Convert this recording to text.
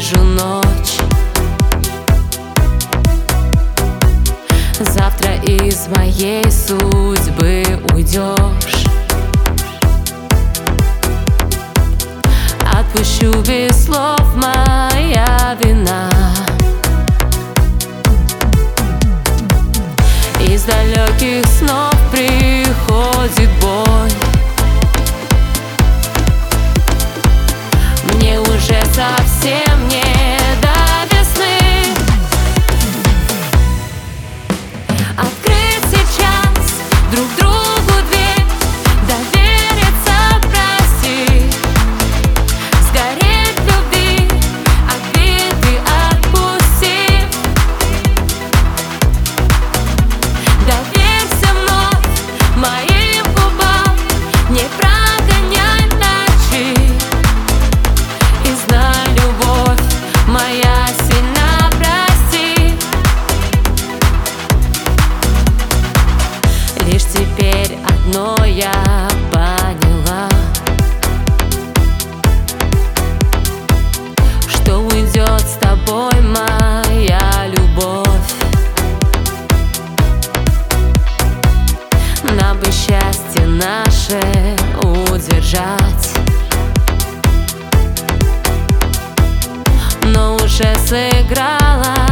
вижу ночь. Завтра из моей судьбы уйдешь. Отпущу без слов, моя вина. Из далеких снов приходит боль. Мне уже совсем не до весны. Открыть сейчас друг другу дверь, довериться, простить, сгореть в любви, обиды отпусти. Доверься вновь моим губам, не прогоняй ночи. И знай, любовь моя сильна, прости. Лишь теперь одно я поняла, что уйдет с тобой моя любовь. Нам бы счастье наше удержать, но уже сыграла